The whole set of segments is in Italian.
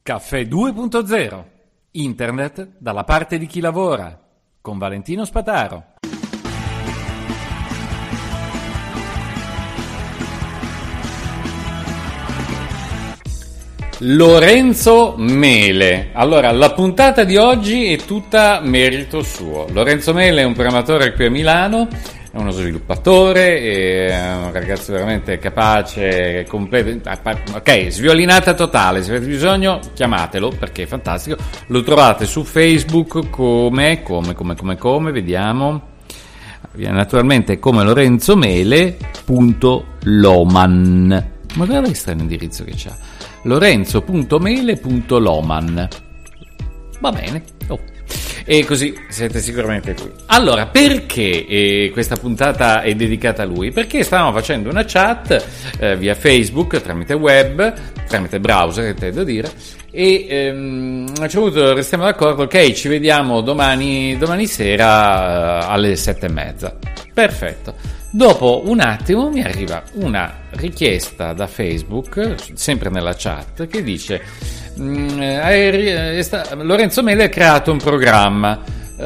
Caffè 2.0. Internet dalla parte di chi lavora. Con Valentino Spataro. Lorenzo Mele. Allora, la puntata di oggi è tutta merito suo. Lorenzo Mele è un programmatore qui a Milano, è uno sviluppatore, è un ragazzo veramente capace, completo. Ok, sviolinata totale, se avete bisogno chiamatelo perché è fantastico. Lo trovate su Facebook come, vediamo. Naturalmente come lorenzomele.loman. Ma guarda che strano indirizzo che c'ha. lorenzo.mele.loman. Va bene. E così siete sicuramente qui. Allora, perché questa puntata è dedicata a lui? Perché stavamo facendo una chat via Facebook, tramite web, tramite browser, intendo dire, e a un certo punto restiamo d'accordo, ok, ci vediamo domani sera alle 7:30. Perfetto. Dopo un attimo mi arriva una richiesta da Facebook, sempre nella chat, che dice Lorenzo Mele ha creato un programma,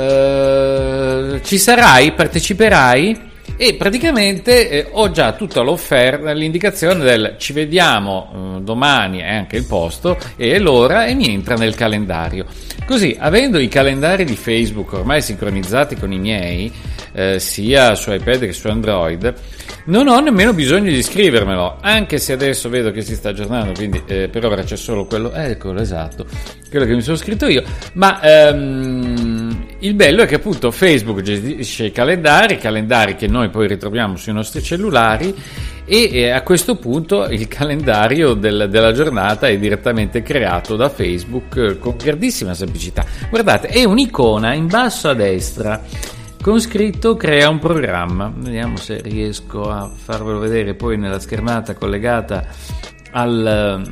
ci sarai? Parteciperai? E praticamente ho già tutta l'offerta, l'indicazione del ci vediamo domani, è anche il posto e l'ora, e mi entra nel calendario. Così, avendo i calendari di Facebook ormai sincronizzati con i miei, sia su iPad che su Android, non ho nemmeno bisogno di scrivermelo, anche se adesso vedo che si sta aggiornando, quindi per ora c'è solo quello, eccolo, esatto, quello che mi sono scritto io, ma il bello è che appunto Facebook gestisce i calendari che noi poi ritroviamo sui nostri cellulari, e a questo punto il calendario della giornata è direttamente creato da Facebook con grandissima semplicità. Guardate, è un'icona in basso a destra con scritto crea un programma. Vediamo se riesco a farvelo vedere poi nella schermata collegata al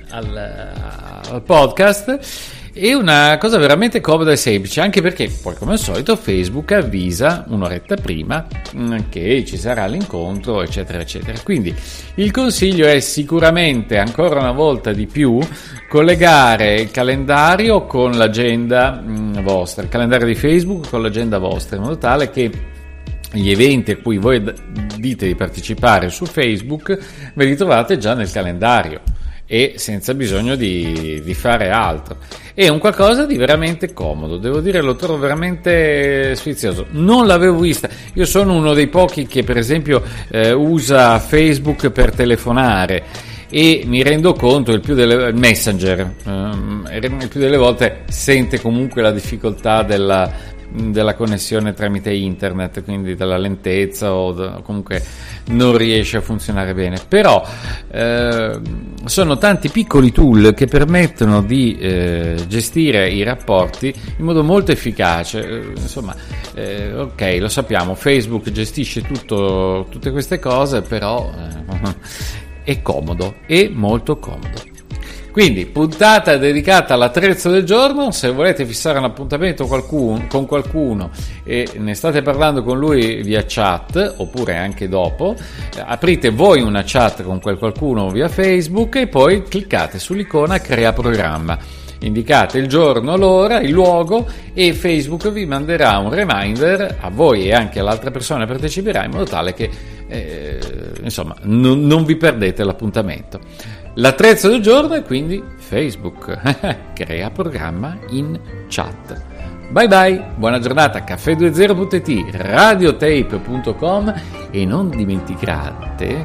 podcast. È una cosa veramente comoda e semplice, anche perché poi come al solito Facebook avvisa un'oretta prima che ci sarà l'incontro, eccetera eccetera. Quindi il consiglio è sicuramente, ancora una volta di più, collegare il calendario con l'agenda vostra, il calendario di Facebook con l'agenda vostra, in modo tale che gli eventi a cui voi dite di partecipare su Facebook ve li trovate già nel calendario e senza bisogno di fare altro. È un qualcosa di veramente comodo, devo dire, lo trovo veramente sfizioso. Non l'avevo vista, io sono uno dei pochi che per esempio usa Facebook per telefonare, e mi rendo conto il Messenger il più delle volte sente comunque la difficoltà della connessione tramite internet, quindi della lentezza o comunque non riesce a funzionare bene, però sono tanti piccoli tool che permettono di gestire i rapporti in modo molto efficace. Insomma, ok, lo sappiamo, Facebook gestisce tutte queste cose, però è comodo, è molto comodo. Quindi, puntata dedicata all'attrezzo del giorno. Se volete fissare un appuntamento con qualcuno e ne state parlando con lui via chat, oppure anche dopo, aprite voi una chat con quel qualcuno via Facebook e poi cliccate sull'icona crea programma. Indicate il giorno, l'ora, il luogo, e Facebook vi manderà un reminder a voi e anche all'altra persona che parteciperà, in modo tale che insomma non vi perdete l'appuntamento. L'attrezzo del giorno è quindi Facebook. Crea programma in chat. Bye bye, buona giornata. Caffè20.it, radiotape.com, e non dimenticate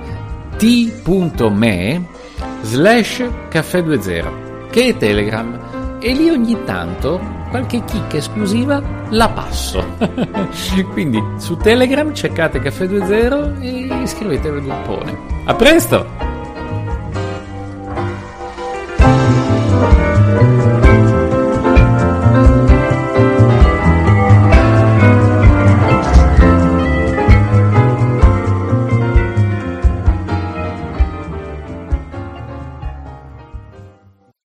t.me/caffè20, che è Telegram, e lì ogni tanto qualche chicca esclusiva la passo. Quindi su Telegram cercate Caffè20 e iscrivetevi al gruppone. A presto!